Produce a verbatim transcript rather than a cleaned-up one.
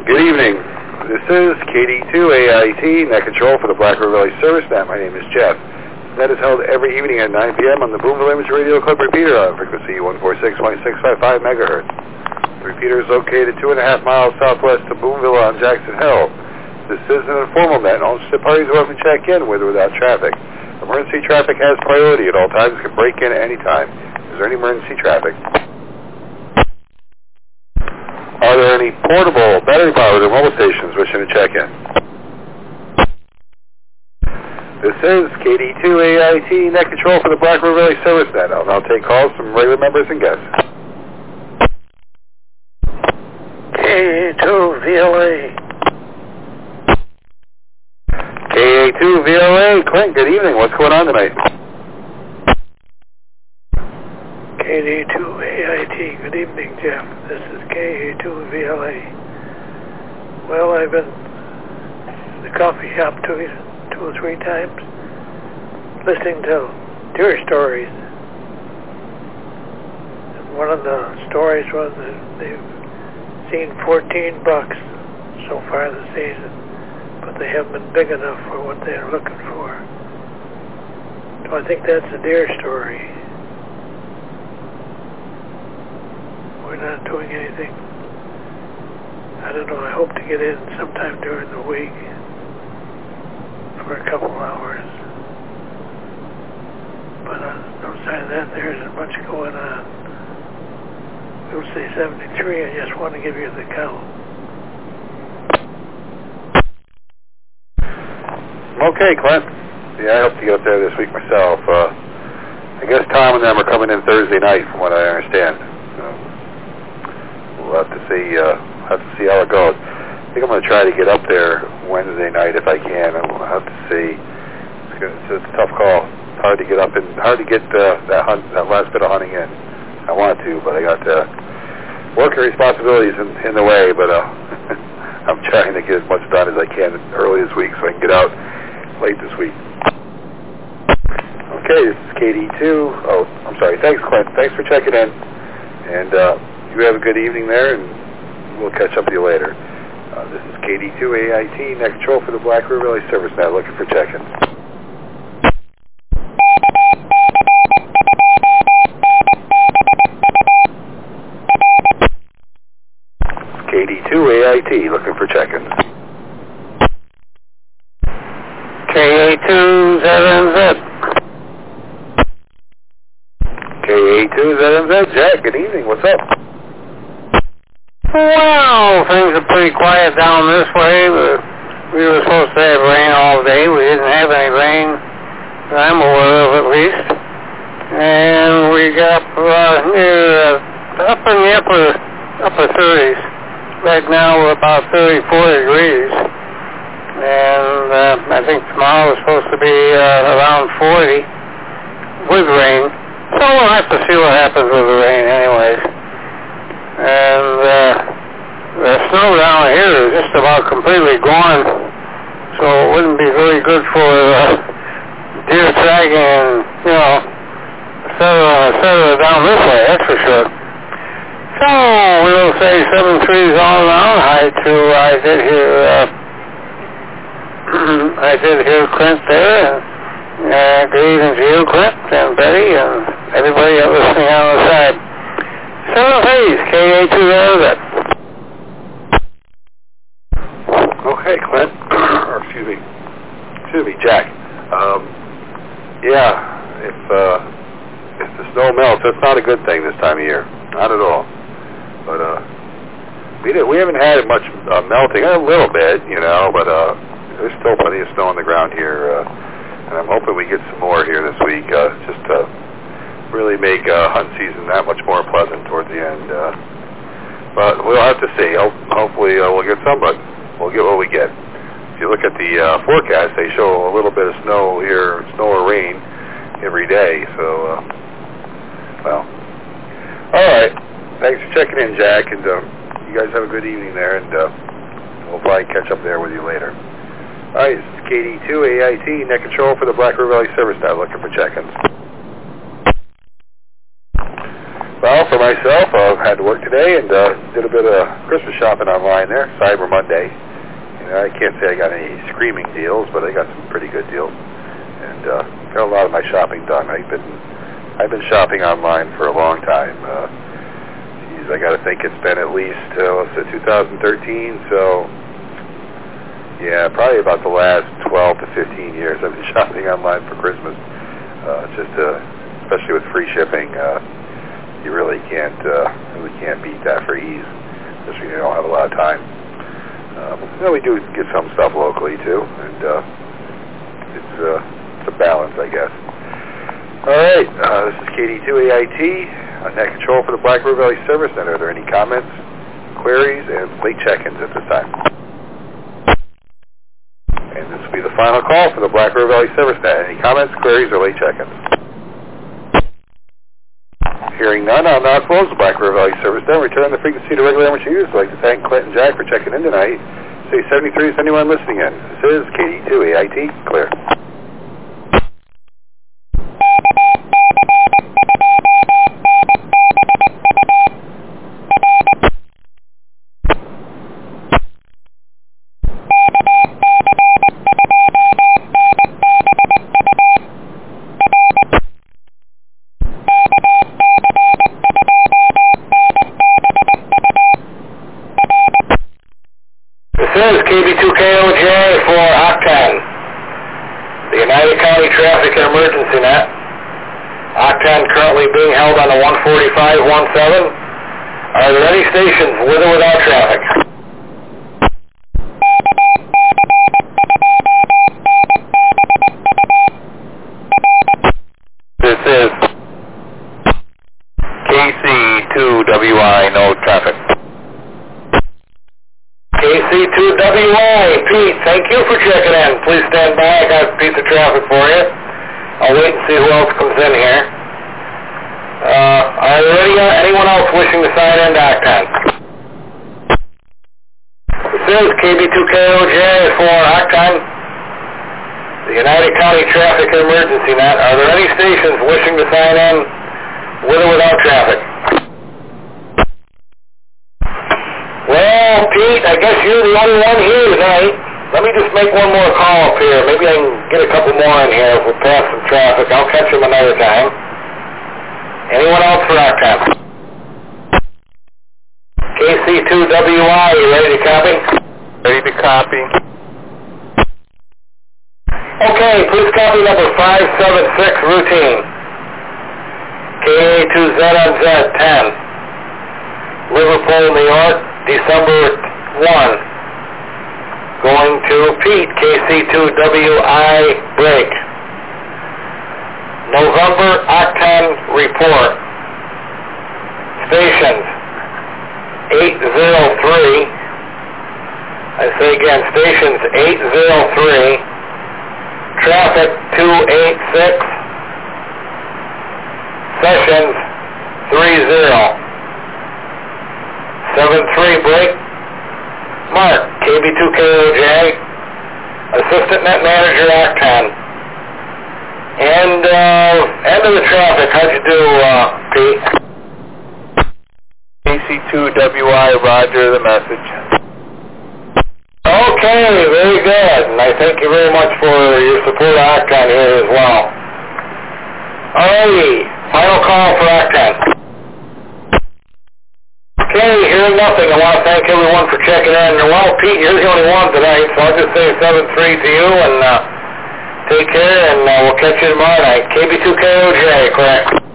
Good evening. This is K D two A I T, Net Control for the Black River Valley Service Net. My name is Jeff. That is held every evening at nine p m on the Boonville Image Radio Club repeater on frequency one forty-six point six five five megahertz. The repeater is located two and a half miles southwest of Boonville on Jackson Hill. This is an informal net, and all interested parties are welcome to check in with or without traffic. Emergency traffic has priority at all times, can break in at any time. Is there any emergency traffic? Are there any portable, battery-powered, or mobile stations wishing to check in? This is K D two A I T, Net Control for the Black River Valley Service Net. I'll now take calls from regular members and guests. K A two V L A. K A two V L A, Clint, good evening. What's going on tonight? K D two A I T, good evening, Jeff. This is K A two V L A. Well, I've been in the coffee shop two, two or three times listening to deer stories. And one of the stories was that they've seen fourteen bucks so far this season, but they haven't been big enough for what they're looking for. So I think that's a deer story. We're not doing anything. I don't know, I hope to get in sometime during the week for a couple hours. But outside of that, there isn't much going on. We'll say seventy-three, I just want to give you the count. Okay, Clint. Yeah, I hope to get up there this week myself. Uh, I guess Tom and them are coming in Thursday night, from what I understand. So we'll have to see. Uh, have to see how it goes. I think I'm going to try to get up there Wednesday night if I can, and we'll have to see. It's, gonna, it's, it's a tough call. It's hard to get up and hard to get uh, that hunt, that last bit of hunting in. I want to, but I got uh, work and responsibilities in, in the way. But uh, I'm trying to get as much done as I can early this week so I can get out late this week. Okay, this is K D two. Oh, I'm sorry. Thanks, Clint. Thanks for checking in. And uh, you have a good evening there, and we'll catch up with you later. Uh, this is K D two A I T, Net Control for the Black River Valley Service Net, looking for check-ins. K D two A I T, looking for check-ins. K A two Z M Z. K A two Z M Z, Jack, good evening. What's up? Well, things are pretty quiet down this way. We were supposed to have rain all day. We didn't have any rain that I'm aware of, at least. And we got uh, near uh, up in the upper upper thirties. Right now we're about thirty-four degrees. And uh, I think tomorrow is supposed to be uh, around forty with rain. So we'll have to see what happens with the rain anyways. And uh, the snow down here is just about completely gone. So it wouldn't be very good for uh, deer tracking and, you know, et cetera, et cetera down this way, that's for sure. So we'll say seven threes all around. Hi to, I did hear, uh, I did hear Clint there. Uh, good evening to you, Clint, and Betty, and everybody else listening on the side. Seven threes, K A two Z M Z. Okay, Clint, or excuse me, excuse me, Jack. Um, yeah, if uh, if the snow melts, that's not a good thing this time of year, not at all. But uh, we did, we haven't had much uh, melting, a little bit, you know, but uh, there's still plenty of snow on the ground here, uh, and I'm hoping we get some more here this week, uh, just to really make uh, hunt season that much more pleasant towards the end. Uh, but we'll have to see. Ho- hopefully uh, we'll get some, but we'll get what we get. If you look at the uh, forecast, they show a little bit of snow here, snow or rain every day. So, uh, well, all right. Thanks for checking in, Jack, and uh, you guys have a good evening there, and uh, we'll probably catch up there with you later. All right, this is K D two A I T, Net Control for the Black River Valley Service Net, looking for check-ins. Well, for myself, I had to work today and uh, did a bit of Christmas shopping online there, Cyber Monday. You know, I can't say I got any screaming deals, but I got some pretty good deals. And uh, got a lot of my shopping done. I've been I've been shopping online for a long time. Uh, geez, I got to think it's been at least, uh, what's it, two thousand thirteen, so yeah, probably about the last twelve to fifteen years I've been shopping online for Christmas. Uh, just uh, especially with free shipping, uh, you really can't uh, really can't beat that for ease, especially when you don't have a lot of time. Um, you know, we do get some stuff locally too, and uh, it's, uh, it's a balance, I guess. All right, uh, this is K D two A I T on net control for the Black River Valley Service Center. Are there any comments, queries, and late check-ins at this time? And this will be the final call for the Black River Valley Service Center. Any comments, queries, or late check-ins? Hearing none, I'll now close the Black River Valley Service Center. Return the frequency to regular amateur use. I'd like to thank Clint and Jack for checking in tonight. Say seventy-three is anyone listening in. This is K D two A I T, clear. K B two K O J for Octane, the United County Traffic and Emergency Net. Octane currently being held on the one forty-five seventeen. Are there any stations with or without traffic? This is K C two W I, no traffic. K C two W I, Pete, thank you for checking in. Please stand by. I got a piece of traffic for you. I'll wait and see who else comes in here. Uh, are there any, uh, anyone else wishing to sign in to Octane? This is K B two K O J for Octane, the United County Traffic and Emergency Net. Are there any stations wishing to sign in with or without traffic? Well, Pete, I guess you're the only one here tonight. Let me just make one more call up here. Maybe I can get a couple more in here if we're past some traffic. I'll catch them another time. Anyone else for Octane? K C two W I, you ready to copy? Ready to copy. Okay, please copy number five seven six routine. K A two Z on Z ten. Liverpool, New York, December first. Going to Pete, K C two W I break. November Octane report. Stations eight zero three. I say again, stations eight zero three. Traffic two eight six. Sessions three zero. seven three break. Mark, K B two K O J, Assistant Net Manager Octane. And uh, end of the traffic, how'd you do, uh, Pete? K C two W I, roger the message. Okay, very good. And I thank you very much for your support of Octane here as well. Alrighty, final call for Octane. Okay, hearing nothing, I want to thank everyone for checking in. Well, Pete, you're the only one tonight, so I'll just say seven three to you, and uh, take care, and uh, we'll catch you tomorrow night. K B two K O J, correct?